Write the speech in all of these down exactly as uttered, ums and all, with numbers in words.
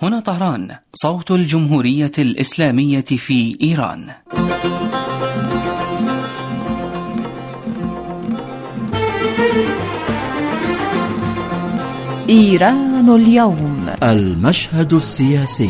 هنا طهران، صوت الجمهورية الإسلامية في إيران. إيران اليوم، المشهد السياسي.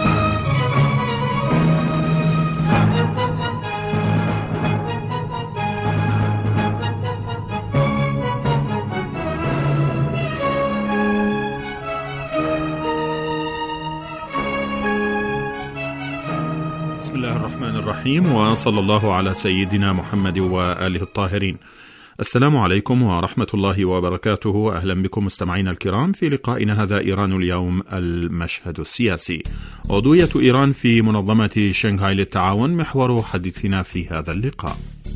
بسم الله الرحمن الرحيم، وصلى الله على سيدنا محمد وآله الطاهرين. السلام عليكم ورحمة الله وبركاته. أهلا بكم مستمعينا الكرام في لقائنا هذا إيران اليوم، المشهد السياسي. عضوية إيران في منظمة شنغهاي للتعاون محور حديثنا في هذا اللقاء.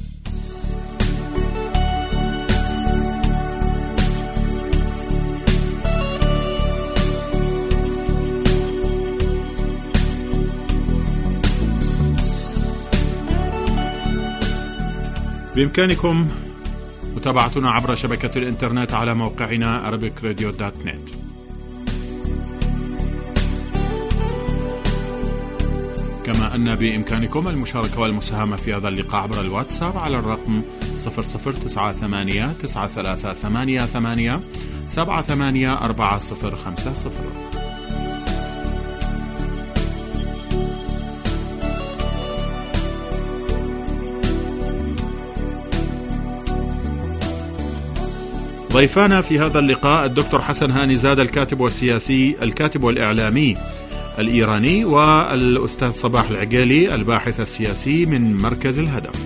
بإمكانكم متابعتنا عبر شبكة الإنترنت على موقعنا arabic radio dot net. كما أن بإمكانكم المشاركة والمساهمة في هذا اللقاء عبر الواتساب على الرقم صفر صفر تسعة ثمانية تسعة ثلاثة ثمانية ثمانية سبعة ثمانية أربعة صفر خمسة صفر. ضيفانا في هذا اللقاء الدكتور حسن هاني زاد، الكاتب والسياسي الكاتب والإعلامي الإيراني، والأستاذ صباح العقيلي الباحث السياسي من مركز الهدف.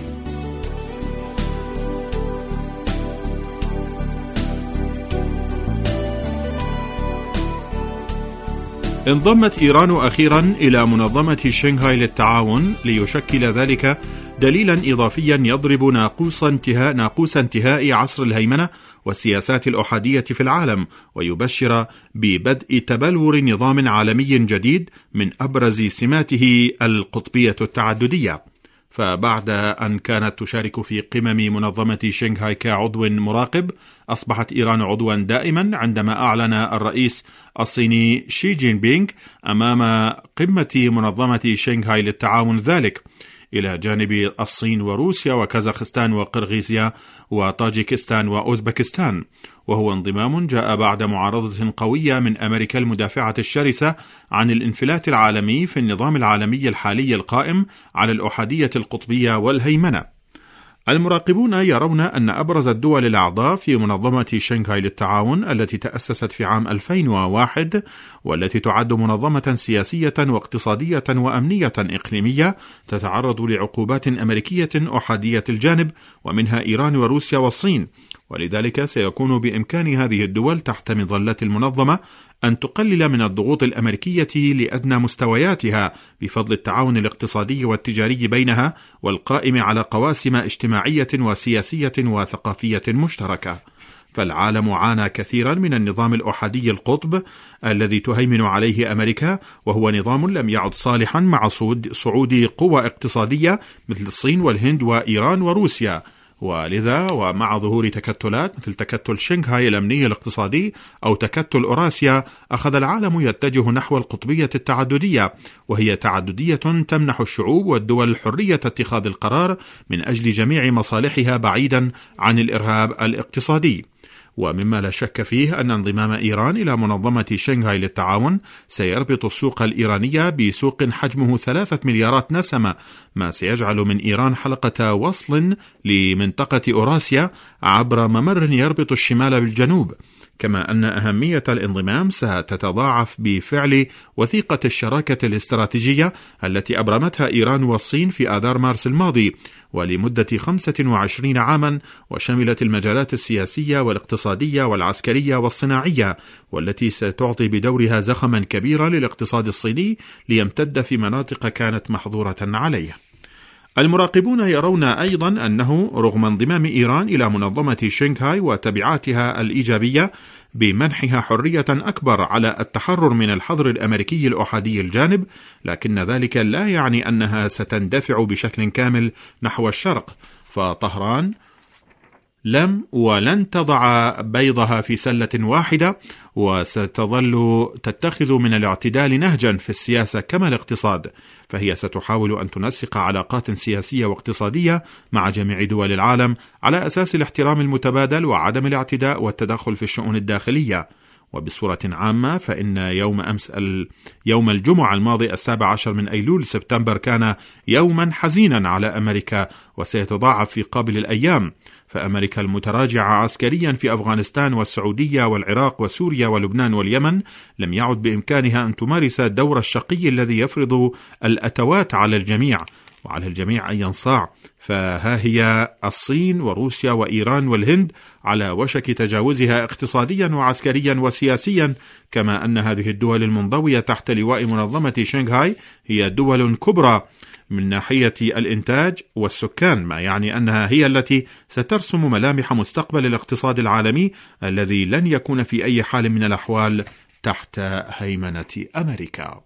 انضمت إيران أخيرا إلى منظمة شنغهاي للتعاون ليشكل ذلك دليلا إضافيا يضرب ناقوس انتهاء ناقوس انتهاء عصر الهيمنة والسياسات الأحادية في العالم، ويبشر ببدء تبلور نظام عالمي جديد من أبرز سماته القطبية التعددية. فبعد أن كانت تشارك في قمم منظمة شنغهاي كعضو مراقب، أصبحت إيران عضوا دائما عندما أعلن الرئيس الصيني شي جين بينغ أمام قمة منظمة شنغهاي للتعاون ذلك، إلى جانب الصين وروسيا وكازاخستان وقرغيزيا وطاجيكستان وأوزبكستان، وهو انضمام جاء بعد معارضة قوية من أمريكا المدافعة الشرسة عن الانفلات العالمي في النظام العالمي الحالي القائم على الأحادية القطبية والهيمنة. المراقبون يرون أن أبرز الدول الأعضاء في منظمة شنغهاي للتعاون التي تأسست في عام ألفين وواحد، والتي تعد منظمة سياسية واقتصادية وأمنية إقليمية تتعرض لعقوبات أمريكية أحادية الجانب، ومنها إيران وروسيا والصين، ولذلك سيكون بإمكان هذه الدول تحت مظلة المنظمة أن تقلل من الضغوط الأمريكية لأدنى مستوياتها بفضل التعاون الاقتصادي والتجاري بينها، والقائم على قواسم اجتماعية وسياسية وثقافية مشتركة. فالعالم عانى كثيرا من النظام الأحادي القطب الذي تهيمن عليه أمريكا، وهو نظام لم يعد صالحا مع صعود قوى اقتصادية مثل الصين والهند وإيران وروسيا. ولذا ومع ظهور تكتلات مثل تكتل شنغهاي الأمني الاقتصادي أو تكتل أوراسيا، أخذ العالم يتجه نحو القطبية التعددية، وهي تعددية تمنح الشعوب والدول حرية اتخاذ القرار من أجل جميع مصالحها بعيدا عن الإرهاب الاقتصادي. ومما لا شك فيه أن انضمام إيران إلى منظمة شنغهاي للتعاون سيربط السوق الإيرانية بسوق حجمه ثلاثة مليارات نسمة، ما سيجعل من إيران حلقة وصل لمنطقة أوراسيا عبر ممر يربط الشمال بالجنوب. كما أن أهمية الانضمام ستتضاعف بفعل وثيقة الشراكة الاستراتيجية التي أبرمتها إيران والصين في آذار مارس الماضي، ولمدة خمسة وعشرين عاما، وشملت المجالات السياسية والاقتصادية والعسكرية والصناعية، والتي ستعطي بدورها زخما كبيرا للاقتصاد الصيني ليمتد في مناطق كانت محظورة عليه. المراقبون يرون أيضا أنه رغم انضمام إيران إلى منظمة شنغهاي وتبعاتها الإيجابية بمنحها حرية أكبر على التحرر من الحظر الأمريكي الأحادي الجانب، لكن ذلك لا يعني أنها ستندفع بشكل كامل نحو الشرق. فطهران لم ولن تضع بيضها في سلة واحدة، وستظل تتخذ من الاعتدال نهجا في السياسة كما الاقتصاد، فهي ستحاول أن تنسق علاقات سياسية واقتصادية مع جميع دول العالم على أساس الاحترام المتبادل وعدم الاعتداء والتدخل في الشؤون الداخلية. وبصورة عامة فإن يوم أمس يوم الجمعة الماضي السابع عشر من أيلول سبتمبر كان يوما حزينا على أمريكا، وسيتضاعف في قابل الأيام، فأمريكا المتراجعة عسكريا في أفغانستان والسعودية والعراق وسوريا ولبنان واليمن لم يعد بإمكانها أن تمارس الدور الشقي الذي يفرض الأتوات على الجميع، وعلى الجميع أن ينصاع. فها هي الصين وروسيا وإيران والهند على وشك تجاوزها اقتصاديا وعسكريا وسياسيا، كما أن هذه الدول المنضوية تحت لواء منظمة شنغهاي هي دول كبرى من ناحية الإنتاج والسكان، ما يعني أنها هي التي سترسم ملامح مستقبل الاقتصاد العالمي الذي لن يكون في أي حال من الأحوال تحت هيمنة أمريكا.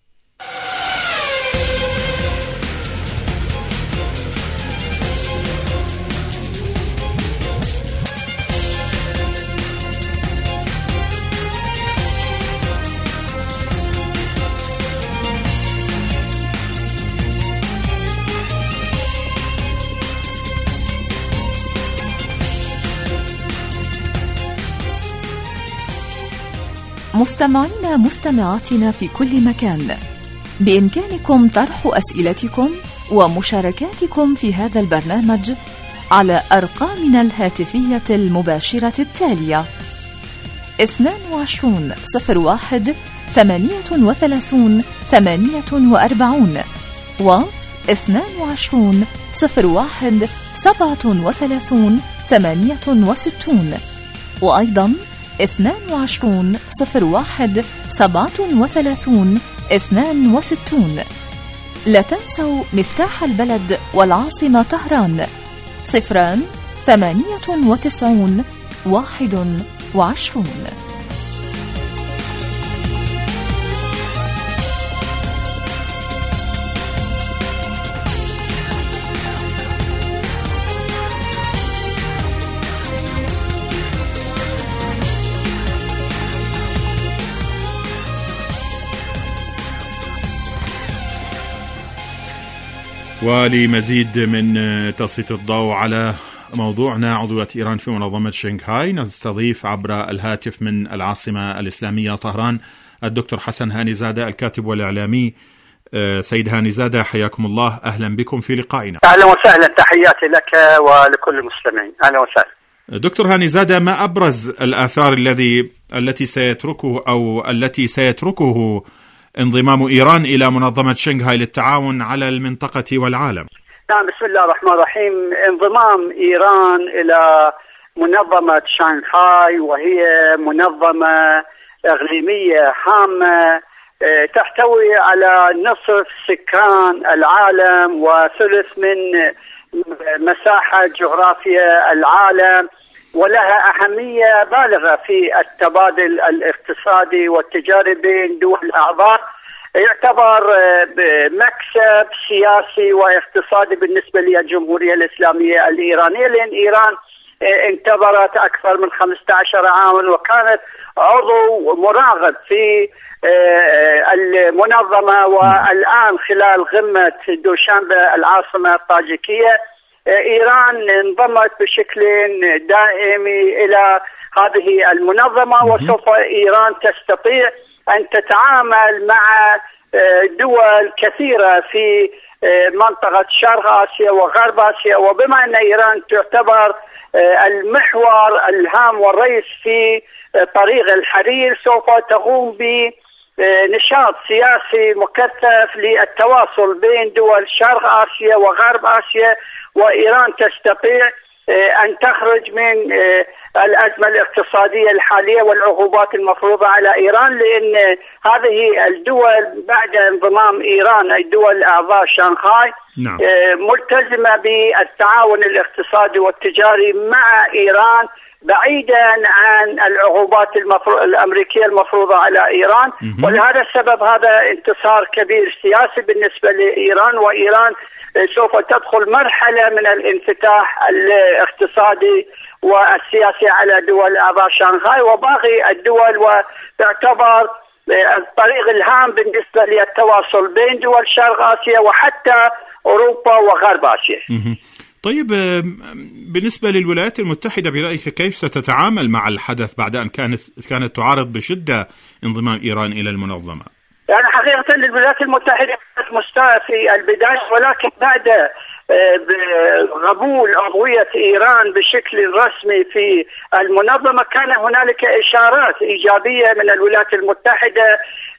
مستمعينا مستمعاتنا في كل مكان، بإمكانكم طرح أسئلتكم ومشاركاتكم في هذا البرنامج على أرقامنا الهاتفية المباشرة التالية: اثنان وعشرين صفر واحد ثمانية وثلاثين ثمانية وأربعين و اثنان وعشرين صفر واحد سبعة وثلاثين ثمانية وستين، وأيضا اثنان وعشرين صفر واحد سبعة وثلاثين اثنان وستين. لا تنسوا مفتاح البلد والعاصمة طهران صفران ثمانية وتسعون واحد وعشرون. ولمزيد من تسليط الضوء على موضوعنا عضوية إيران في منظمة شنغهاي نستضيف عبر الهاتف من العاصمة الإسلامية طهران الدكتور حسن هانيزادة الكاتب والإعلامي. سيد هانيزادة حياكم الله، أهلا بكم في لقائنا. أهلا وسهلا، تحياتي لك ولكل المستمعين. أهلا وسهلا دكتور هانيزادة، ما أبرز الآثار الذي التي سيتركه أو التي سيتركه انضمام إيران إلى منظمة شنغهاي للتعاون على المنطقة والعالم؟ نعم، بسم الله الرحمن الرحيم. انضمام إيران إلى منظمة شنغهاي وهي منظمة إقليمية هامة تحتوي على نصف سكان العالم وثلث من مساحة جغرافيا العالم، ولها أهمية بالغة في التبادل الاقتصادي والتجاري بين دول الأعضاء. يعتبر مكسب سياسي واقتصادي بالنسبة للجمهورية الإسلامية الإيرانية، لأن إيران انتظرت أكثر من خمسة عشر عاما وكانت عضو مراغب في المنظمة، والآن خلال قمة دوشنبه العاصمة الطاجيكية إيران انضمت بشكل دائمي إلى هذه المنظمة، وسوف إيران تستطيع أن تتعامل مع دول كثيرة في منطقة شرق آسيا وغرب آسيا. وبما أن إيران تعتبر المحور الهام والرئيس في طريق الحرير، سوف تقوم بنشاط سياسي مكثف للتواصل بين دول شرق آسيا وغرب آسيا، وإيران تستطيع أن تخرج من الأزمة الاقتصادية الحالية والعقوبات المفروضة على إيران، لأن هذه الدول بعد انضمام إيران أي دول أعضاء شنغهاي ملتزمة بالتعاون الاقتصادي والتجاري مع إيران بعيدا عن العقوبات المفروض الأمريكية المفروضة على إيران. ولهذا السبب هذا انتصار كبير سياسي بالنسبة لإيران، وإيران سوف تدخل مرحلة من الانفتاح الاقتصادي والسياسي على دول أعضاء شنغهاي وباقي الدول، وتعتبر الطريق الهام بالنسبة للتواصل بين دول شرق آسيا وحتى أوروبا وغرب آسيا. طيب بالنسبة للولايات المتحدة برأيك كيف ستتعامل مع الحدث بعد أن كانت كانت تعارض بشدة انضمام إيران إلى المنظمة؟ يعني حقيقة الولايات المتحدة مستاءة في البداية، ولكن بعد قبول عضوية إيران بشكل رسمي في المنظمة كان هنالك إشارات إيجابية من الولايات المتحدة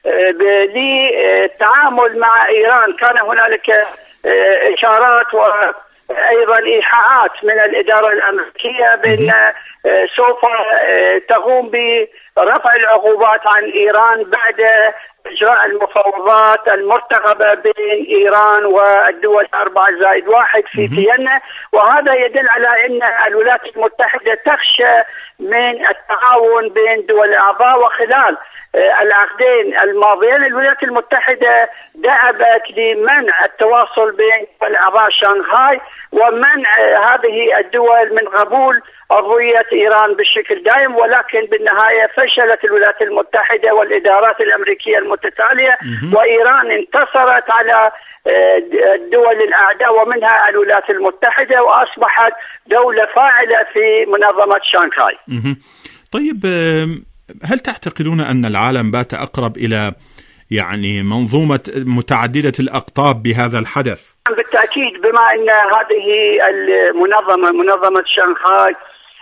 للتعامل مع إيران. كان هنالك إشارات وأيضا إيحاءات من الإدارة الأمريكية بأن سوف تقوم برفع العقوبات عن إيران بعد إجراء المفاوضات المرتقبة بين إيران والدول أربعة زائد واحد في فيينا. وهذا يدل على أن الولايات المتحدة تخشى من التعاون بين دول الأعضاء. وخلال العقدين الماضيين الولايات المتحدة دأبت لمنع التواصل بين دول أعضاء شنغهاي ومنع هذه الدول من قبول عضوية إيران بشكل دائم، ولكن بالنهاية فشلت الولايات المتحدة والإدارات الأمريكية المتتالية، وإيران انتصرت على الدول الأعداء ومنها الولايات المتحدة، وأصبحت دولة فاعلة في منظمة شنغهاي. طيب هل تعتقدون أن العالم بات أقرب إلى يعني منظومة متعددة الأقطاب بهذا الحدث؟ بالتأكيد، بما أن هذه المنظمة منظمة شنغهاي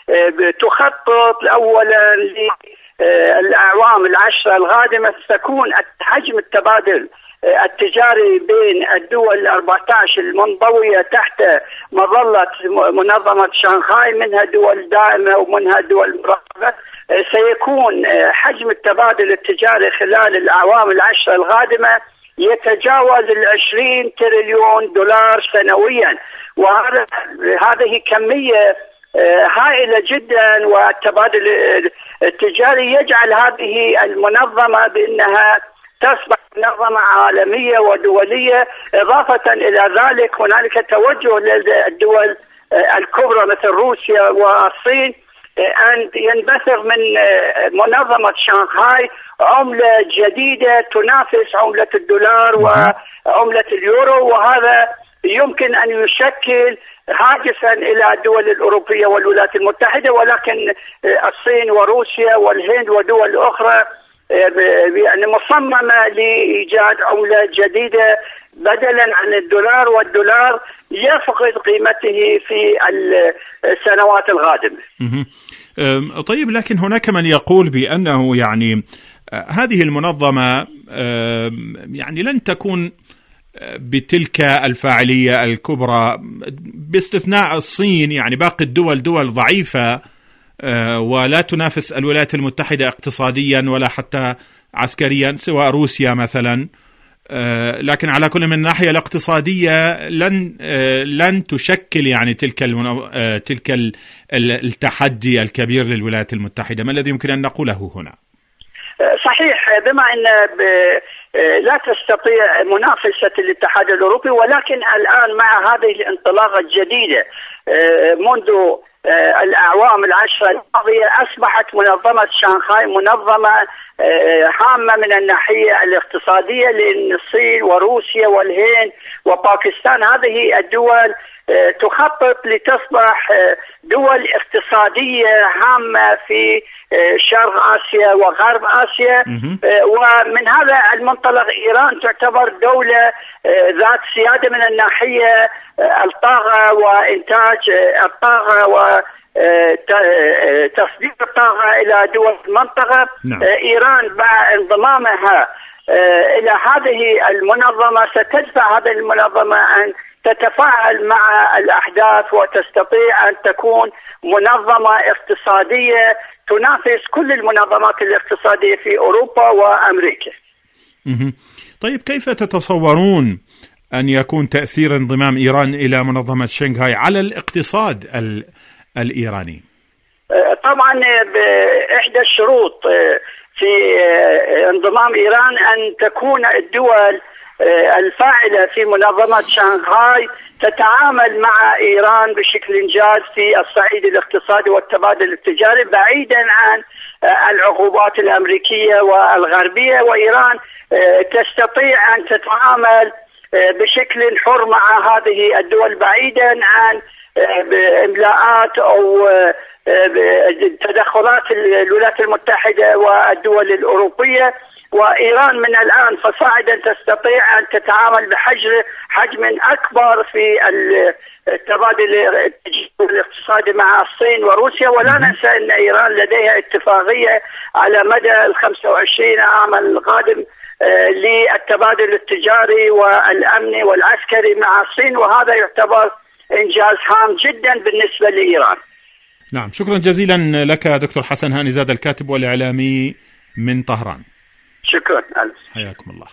تخطط أولا للأعوام العشرة القادمة تكون حجم التبادل التجاري بين الدول الأربعة عشر المنضوية تحت مظلة منظمة شنغهاي، منها دول دائمة ومنها دول مراقبة، سيكون حجم التبادل التجاري خلال الأعوام العشرة القادمة يتجاوز العشرين تريليون دولار سنويا. وهذا هذه كمية هائلة جدا، والتبادل التجاري يجعل هذه المنظمة بأنها تصبح منظمة عالمية ودولية. إضافة إلى ذلك هنالك توجه للدول الكبرى مثل روسيا والصين أن ينبثق من منظمة شنغهاي عملة جديدة تنافس عملة الدولار وعملة اليورو، وهذا يمكن أن يشكل هاجسا إلى الدول الأوروبية والولايات المتحدة. ولكن الصين وروسيا والهند ودول أخرى يعني مصممة لإيجاد عملة جديدة بدلا عن الدولار، والدولار يفقد قيمته في السنوات القادمة. طيب، لكن هناك من يقول بأنه يعني هذه المنظمة يعني لن تكون بتلك الفاعلية الكبرى باستثناء الصين، يعني باقي الدول دول ضعيفة ولا تنافس الولايات المتحدة اقتصاديا ولا حتى عسكريا سواء روسيا مثلا. لكن على كل من الناحية الاقتصادية لن لن تشكل يعني تلك تلك التحدي الكبير للولايات المتحدة. ما الذي يمكن أن نقوله هنا؟ صحيح، بما أن لا تستطيع منافسة الاتحاد الأوروبي، ولكن الآن مع هذه الانطلاقة الجديدة منذ الأعوام العشرة الماضية أصبحت منظمة شنغهاي منظمة هامة من الناحية الاقتصادية، لأن الصين وروسيا والهند وباكستان هذه الدول تخطط لتصبح دول اقتصادية هامة في شرق آسيا وغرب آسيا. ومن هذا المنطلق إيران تعتبر دولة ذات سيادة من الناحية الطاقة وإنتاج الطاقة وتصدير الطاقة إلى دول المنطقة. نعم. إيران مع انضمامها إلى هذه المنظمة ستدفع هذه المنظمة أن تتفاعل مع الأحداث وتستطيع أن تكون منظمة اقتصادية تنافس كل المنظمات الاقتصادية في أوروبا وأمريكا. طيب، كيف تتصورون أن يكون تأثير انضمام إيران إلى منظمة شنغهاي على الاقتصاد الإيراني؟ طبعا بإحدى الشروط في انضمام إيران أن تكون الدول الفاعلة في منظمة شنغهاي تتعامل مع إيران بشكل جاد في الصعيد الاقتصادي والتبادل التجاري بعيدا عن العقوبات الأمريكية والغربية، وإيران تستطيع أن تتعامل بشكل حر مع هذه الدول بعيدا عن إملاءات أو تدخلات الولايات المتحدة والدول الأوروبية. وإيران من الآن فصاعدا تستطيع أن تتعامل بحجم حجم أكبر في التبادل الاقتصادي مع الصين وروسيا. ولا ننسى أن إيران لديها اتفاقية على مدى الخمسة وعشرين عام القادم للتبادل التجاري والأمني والعسكري مع الصين، وهذا يعتبر إنجاز هام جدا بالنسبة لإيران. نعم، شكرا جزيلا لك دكتور حسن هاني زاد، الكاتب والإعلامي من طهران. شكرا. حياكم الله.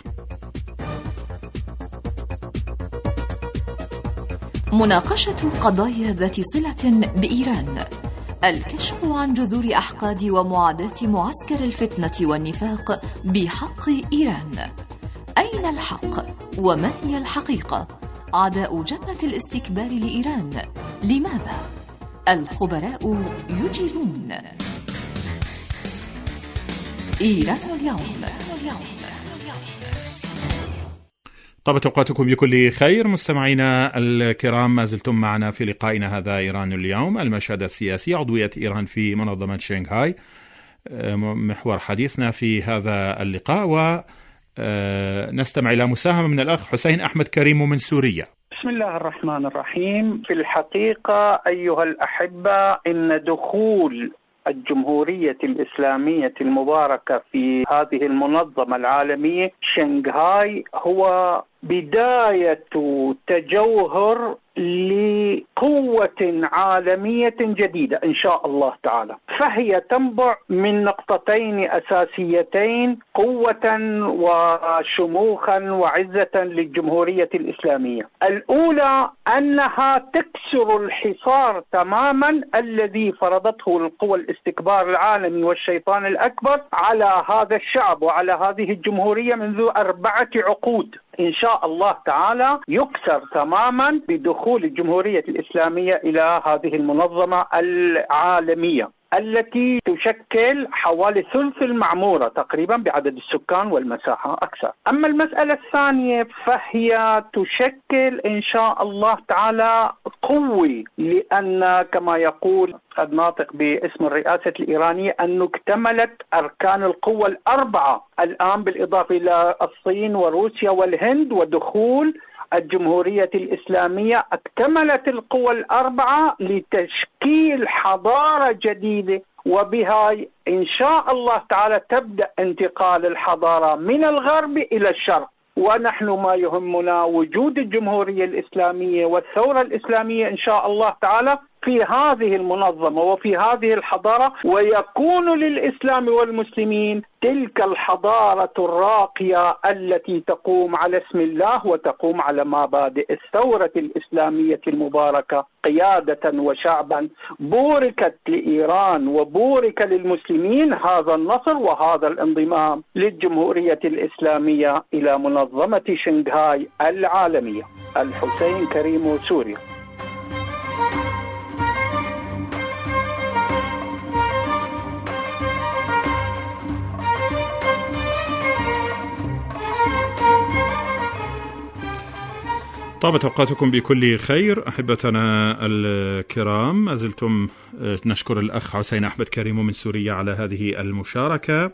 مناقشة قضايا ذات صلة بإيران، الكشف عن جذور أحقاد ومعاداة معسكر الفتنة والنفاق بحق إيران. أين الحق؟ وما هي الحقيقة؟ عداء جبهة الاستكبار لإيران لماذا؟ الخبراء يجيبون. إيران اليوم. طابت أوقاتكم بكل خير مستمعينا الكرام، ما زلتم معنا في لقائنا هذا إيران اليوم، المشهد السياسي، عضوية إيران في منظمة شنغهاي، محور حديثنا في هذا اللقاء. ونستمع إلى مساهمة من الأخ حسين أحمد كريم من سوريا. بسم الله الرحمن الرحيم. في الحقيقة أيها الأحبة، إن دخول الجمهورية الإسلامية المباركة في هذه المنظمة العالمية شنغهاي هو بداية تجوهر لقوة عالمية جديدة إن شاء الله تعالى، فهي تنبع من نقطتين أساسيتين: قوة وشموخا وعزة للجمهورية الإسلامية. الأولى أنها تكسر الحصار تماما الذي فرضته القوى الاستكبار العالمي والشيطان الأكبر على هذا الشعب وعلى هذه الجمهورية منذ أربعة عقود. إن شاء الله تعالى يكسر تماما بدخول الجمهورية الإسلامية إلى هذه المنظمة العالمية التي تشكل حوالي ثلث المعمورة تقريبا بعدد السكان والمساحة أكثر. أما المسألة الثانية فهي تشكل إن شاء الله تعالى قوة، لأن كما يقول الناطق باسم الرئاسة الإيرانية أنه اكتملت أركان القوة الأربعة الآن بالإضافة إلى الصين وروسيا والهند ودخول الجمهورية الإسلامية. اكتملت القوى الأربعة لتشكيل حضارة جديدة، وبها إن شاء الله تعالى تبدأ انتقال الحضارة من الغرب إلى الشرق. ونحن ما يهمنا وجود الجمهورية الإسلامية والثورة الإسلامية إن شاء الله تعالى في هذه المنظمة وفي هذه الحضارة، ويكون للإسلام والمسلمين تلك الحضارة الراقية التي تقوم على اسم الله وتقوم على مبادئ الثورة الإسلامية المباركة قيادة وشعبا. بوركت لإيران وبورك للمسلمين هذا النصر وهذا الانضمام للجمهورية الإسلامية إلى منظمة شنغهاي العالمية. الحسين كريم، سوريا. طابت أوقاتكم بكل خير أحبتنا الكرام، ما زلتم نشكر الأخ حسين أحمد كريم من سوريا على هذه المشاركة،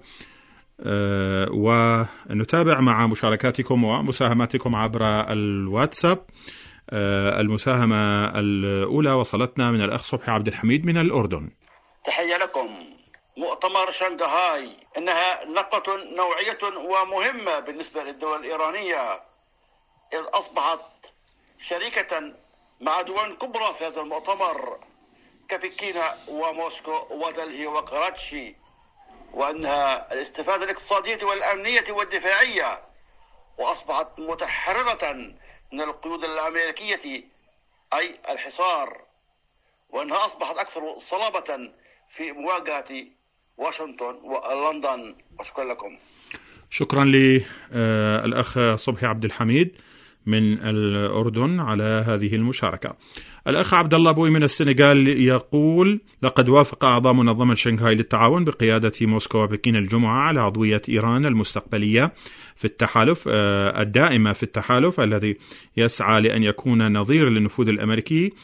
ونتابع مع مشاركاتكم ومساهماتكم عبر الواتساب. المساهمة الأولى وصلتنا من الأخ صبحي عبد الحميد من الأردن. تحية لكم. مؤتمر شنغهاي إنها نقطة نوعية ومهمة بالنسبة للدول الإيرانية، إذ أصبحت شريكة مع دول كبرى في هذا المؤتمر كبكين وموسكو ودلهي وكراتشي، وأنها الاستفادة الاقتصادية والأمنية والدفاعية، وأصبحت متحررة من القيود الأمريكية أي الحصار، وأنها أصبحت أكثر صلابة في مواجهة واشنطن ولندن. وشكرا لكم. شكرا للأخ صبحي عبد الحميد من الأردن على هذه المشاركة. الأخ عبد الله بوي من السنغال يقول: لقد وافق أعضاء منظمة شنغهاي للتعاون بقيادة موسكو وبكين الجمعة على عضوية إيران المستقبلية في التحالف الدائمة في التحالف الذي يسعى لأن يكون نظير للنفوذ الأمريكي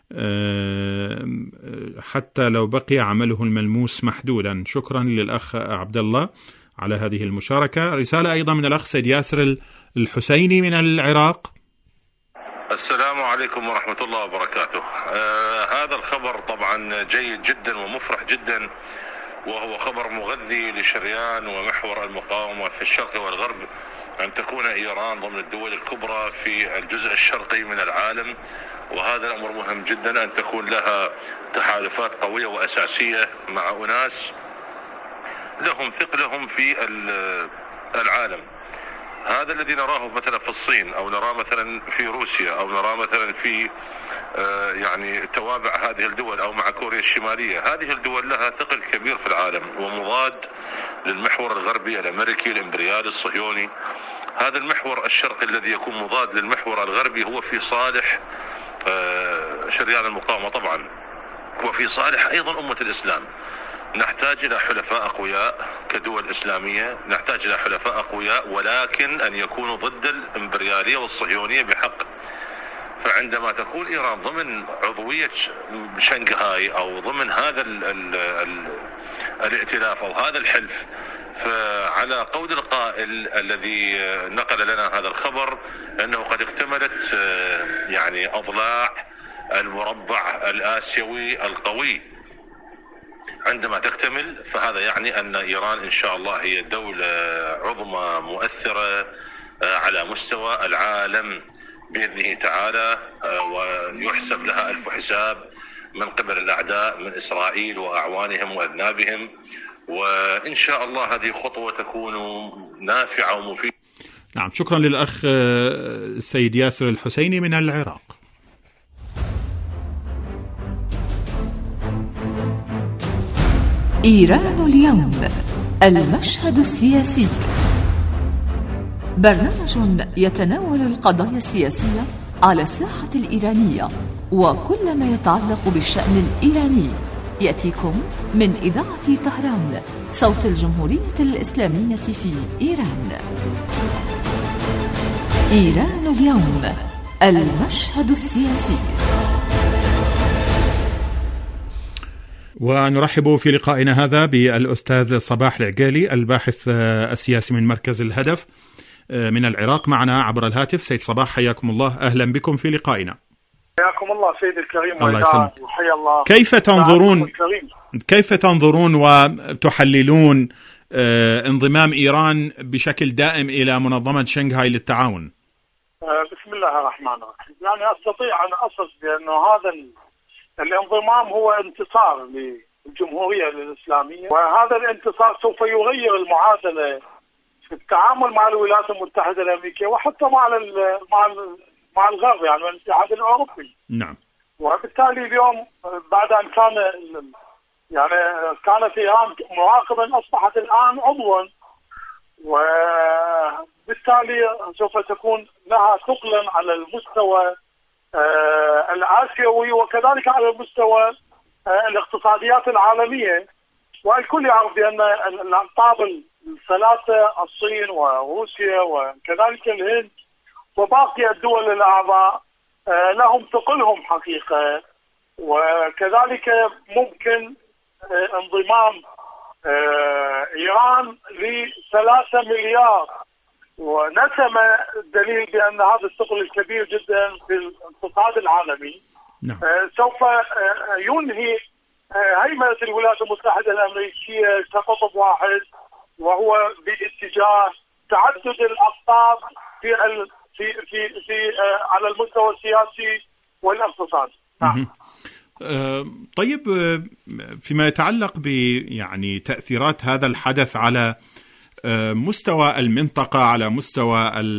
حتى لو بقي عمله الملموس محدودا. شكرا للأخ عبد الله على هذه المشاركة. رسالة أيضا من الأخ سيد ياسر الحسيني من العراق. السلام عليكم ورحمة الله وبركاته. آه هذا الخبر طبعا جيد جدا ومفرح جدا، وهو خبر مغذي لشريان ومحور المقاومة في الشرق والغرب، أن تكون إيران ضمن الدول الكبرى في الجزء الشرقي من العالم، وهذا الأمر مهم جدا أن تكون لها تحالفات قوية وأساسية مع أناس لهم ثقلهم في العالم. هذا الذي نراه مثلا في الصين، أو نراه مثلا في روسيا، أو نراه مثلا في يعني توابع هذه الدول، أو مع كوريا الشمالية. هذه الدول لها ثقل كبير في العالم ومضاد للمحور الغربي الأمريكي الإمبريالي الصهيوني. هذا المحور الشرقي الذي يكون مضاد للمحور الغربي هو في صالح شريان المقاومة طبعا، وفي صالح أيضا أمة الإسلام. نحتاج إلى حلفاء أقوياء كدول إسلامية، نحتاج إلى حلفاء أقوياء ولكن أن يكونوا ضد الإمبريالية والصهيونية بحق. فعندما تكون إيران ضمن عضوية شنغهاي أو ضمن هذا ال ال ال الائتلاف أو هذا الحلف، فعلى قول القائل الذي نقل لنا هذا الخبر أنه قد اكتملت يعني أضلاع المربع الآسيوي القوي. عندما تكتمل فهذا يعني أن إيران إن شاء الله هي دولة عظمى مؤثرة على مستوى العالم بإذنه تعالى، ويحسب لها ألف حساب من قبل الأعداء من إسرائيل وأعوانهم وأذنابهم. وإن شاء الله هذه خطوة تكون نافعة ومفيدة. نعم، شكرا للأخ سيد ياسر الحسيني من العراق. إيران اليوم، المشهد السياسي، برنامج يتناول القضايا السياسية على الساحة الإيرانية وكل ما يتعلق بالشأن الإيراني، يأتيكم من إذاعة طهران، صوت الجمهورية الإسلامية في إيران. إيران اليوم، المشهد السياسي. ونرحب في لقائنا هذا بالأستاذ صباح العقيلي الباحث السياسي من مركز الهدف من العراق، معنا عبر الهاتف. سيد صباح، حياكم الله، أهلا بكم في لقائنا. حياكم الله سيد الكريم. الله يسلمك. وحيا الله. كيف تنظرون كيف تنظرون وتحللون انضمام إيران بشكل دائم إلى منظمة شنغهاي للتعاون؟ بسم الله الرحمن الرحيم. يعني أستطيع أن أصف بأنه هذا الانضمام هو انتصار للجمهورية الإسلامية، وهذا الانتصار سوف يغير المعادلة في التعامل مع الولايات المتحدة الأمريكية وحتى مع مع مع الغرب، يعني الاتحاد الأوروبي. نعم. وبالتالي اليوم بعد أن كان يعني كانت إيران مراقبا، أصبحت الآن عضوا، وبالتالي سوف تكون لها ثقلا على المستوى آه الآسيوي وكذلك على المستوى آه الاقتصاديات العالمية. والكل يعرف بأن الأقطاب الثلاثة، الصين وروسيا وكذلك الهند وباقي الدول الأعضاء آه لهم ثقلهم حقيقة، وكذلك ممكن آه انضمام آه إيران لثلاثة مليار، ونسم الدليل بأن هذا الثقل الكبير جدا في الاقتصاد العالمي نعم. آه سوف آه ينهي آه هيمنة الولايات المتحدة الأمريكية كقطب واحد، وهو باتجاه تعدد الأقطاب في ال في في في آه على المستوى السياسي والاقتصادي. نعم. آه طيب، فيما يتعلق ب يعني تأثيرات هذا الحدث على مستوى المنطقة، على مستوى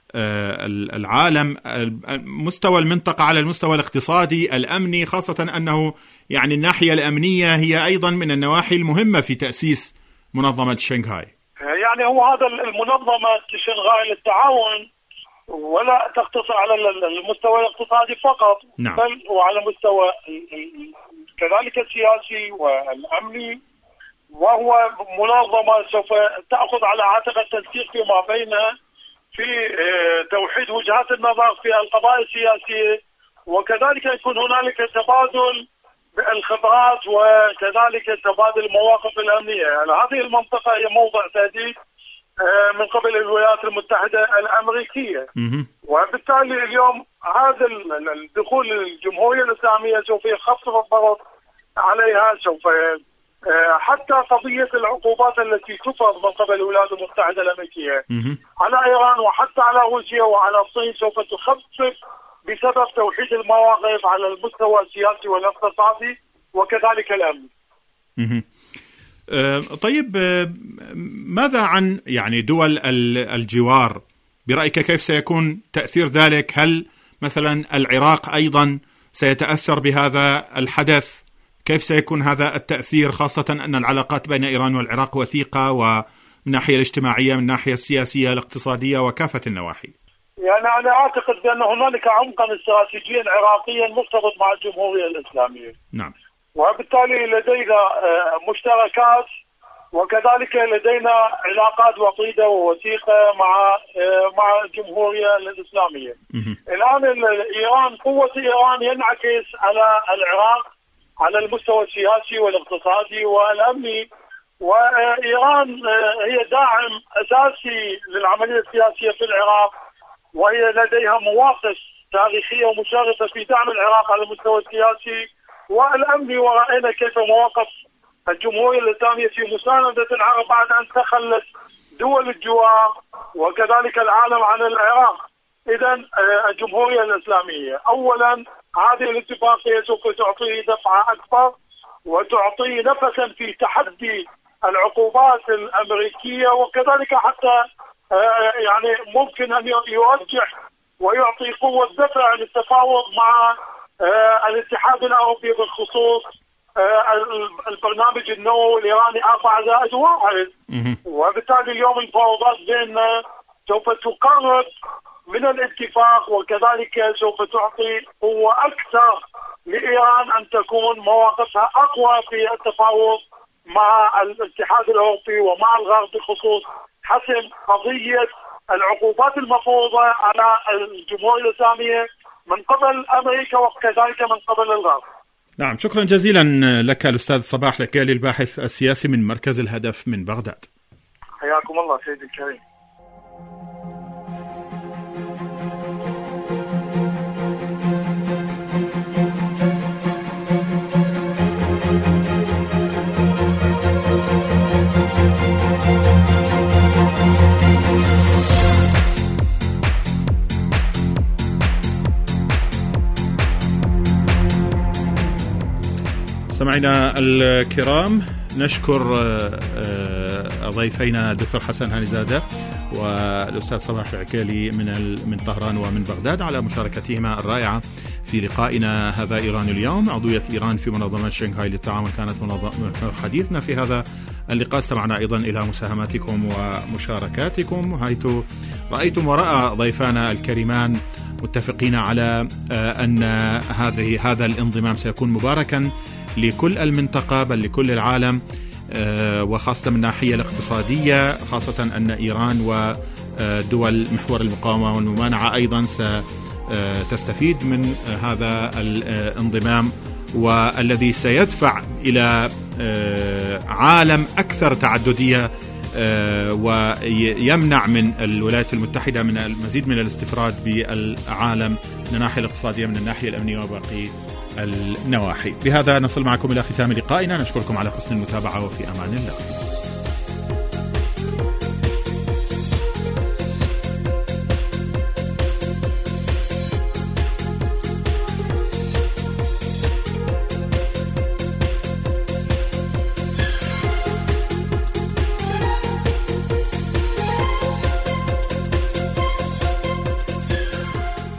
العالم، مستوى المنطقة على المستوى الاقتصادي الأمني، خاصة أنه يعني الناحية الأمنية هي أيضا من النواحي المهمة في تأسيس منظمة شنغهاي. يعني هو هذا المنظمة شنغهاي للتعاون ولا تقتصر على المستوى الاقتصادي فقط، نعم. بل وعلى مستوى كذلك السياسي والأمني، وهو منظمة سوف تأخذ على عاتق التنسيق فيما بينها في توحيد وجهات النظر في القضايا السياسية، وكذلك يكون هنالك تبادل الخبرات وكذلك تبادل المواقف الأمنية. يعني هذه المنطقة هي موضع تهديد من قبل الولايات المتحدة الأمريكية، وبالتالي اليوم هذا الدخول الجمهورية الإسلامية سوف يخفف الضغط عليها، سوف حتى قضية العقوبات التي تفرض من قبل الولايات المتحدة الأمريكية على إيران وحتى على روسيا وعلى الصين سوف تخفف بسبب توحيد المواقف على المستوى السياسي والاقتصادي وكذلك الأمني. طيب، ماذا عن يعني دول الجوار؟ برأيك كيف سيكون تأثير ذلك؟ هل مثلا العراق أيضا سيتأثر بهذا الحدث؟ كيف سيكون هذا التأثير، خاصة أن العلاقات بين إيران والعراق وثيقة، ومن الناحية الاجتماعية من الناحية السياسية الاقتصادية وكافة النواحي؟ يعني أنا أعتقد بأن هنالك عمقا استراتيجيا عراقيا مرتبط مع الجمهورية الإسلامية. نعم. وبالتالي لدينا مشتركات وكذلك لدينا علاقات وطيدة ووثيقة مع مع الجمهورية الإسلامية. الآن إيران، قوة إيران ينعكس على العراق على المستوى السياسي والاقتصادي والأمني، وإيران هي داعم أساسي للعملية السياسية في العراق، وهي لديها مواقف تاريخية ومشرفة في دعم العراق على المستوى السياسي والأمني، ورأينا كيف مواقف الجمهورية الإسلامية في مساندة العراق بعد أن تخلت دول الجوار وكذلك العالم عن العراق. إذن الجمهورية الإسلامية أولا هذه الاتفاقية سوف تعطي دفعة أكبر وتعطي نفسا في تحدي العقوبات الأمريكية، وكذلك حتى يعني ممكن أن يرجح ويعطي قوة دفع للتفاوض مع الاتحاد الأوروبي بالخصوص البرنامج النووي الإيراني أربعة زائد واحد. وبالتالي اليوم المفاوضات بيننا سوف تقرب من الاتفاق، وكذلك سوف تعطي قوة أكثر لإيران أن تكون مواقفها أقوى في التفاوض مع الاتحاد الأوروبي ومع الغرب بخصوص حسم قضية العقوبات المفروضة على الجمهورية الإسلامية من قبل أمريكا وكذلك من قبل الغرب. نعم، شكرا جزيلا لك الأستاذ صباح العقيلي، الباحث السياسي من مركز الهدف من بغداد. حياكم الله سيدي الكريم. سمعنا الكرام، نشكر ضيفينا الدكتور حسن هانيزادة والأستاذ صباح العقيلي من من طهران ومن بغداد على مشاركتهما الرائعة في لقائنا هذا إيران اليوم. عضوية إيران في منظمة شنغهاي للتعاون كانت حديثنا في هذا اللقاء. استمعنا أيضا إلى مساهماتكم ومشاركاتكم، حيث رأيتم وراء ضيفانا الكريمان متفقين على أن هذه هذا الانضمام سيكون مباركا لكل المنطقة بل لكل العالم، وخاصة من الناحية الاقتصادية، خاصة أن إيران ودول محور المقاومة والممانعة أيضا ستستفيد من هذا الانضمام، والذي سيدفع إلى عالم أكثر تعددية ويمنع من الولايات المتحدة من المزيد من الاستفراد بالعالم من الناحية الاقتصادية من الناحية الأمنية وباقي النواحي. بهذا نصل معكم إلى ختام لقائنا، نشكركم على حسن المتابعة وفي أمان الله.